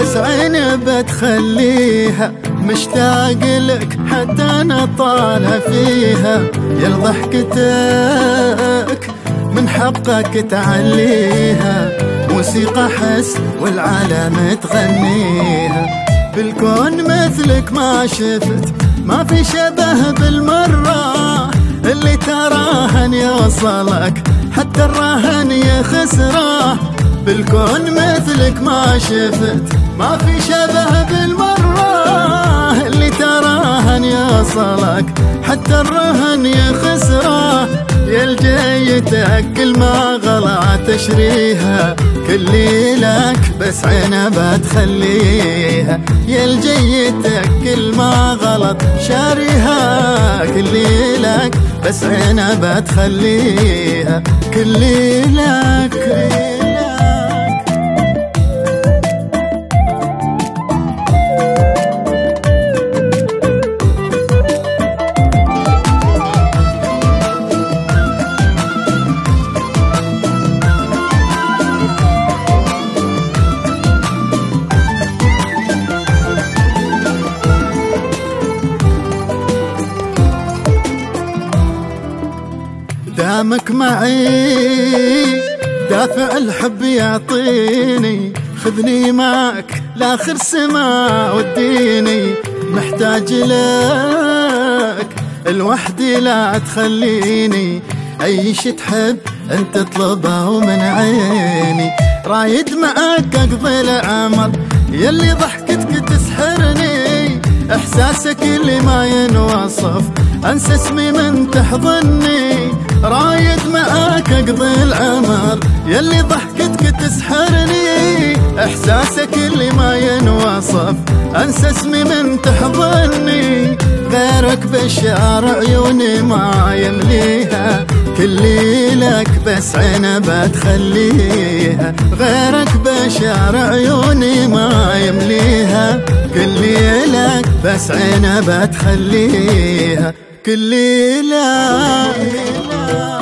بس عيني بتخليها، مشتاق لك حتى انا طالع فيها. يا ضحكتك من حقك تعليها، موسيقى حس والعالم تغنيها. بالكون مثلك ما شفت، ما في شبه بالمرة، اللي تراهن يوصلك حتى الراهن يخسره. بالكون مثلك ما شفت، ما في شبه بالمرة، اللي تراهن يوصلك حتى الرهن يخسره. يا الجيتك كل ما غلا تشريها، كلي لك بس عنبة تخليها. يا الجيتك كل ما غلط شاريها، كلي لك بس عنبة تخليها. كلي لك دامك معي، دافع الحب يعطيني. خذني معك لاخر سما وديني، محتاج لك الوحدي لا تخليني. اي شي تحب انت اطلبه من عيني، رايد معاك اقضي العمر. يلي ضحكتك تسحرني، احساسك اللي ما ينوصف، انسى اسمي من تحضني. رايد معاك اقضي العمر، يلي ضحكتك تسحرني، احساسك اللي ما ينوصف، انسى اسمي من تحضني. غيرك بشار عيوني ما يمليها، كلي لك بس عنبة تخليها. غيرك بشار عيوني ما يمليها، كلي لك بس عنبة تخليها. كلي لك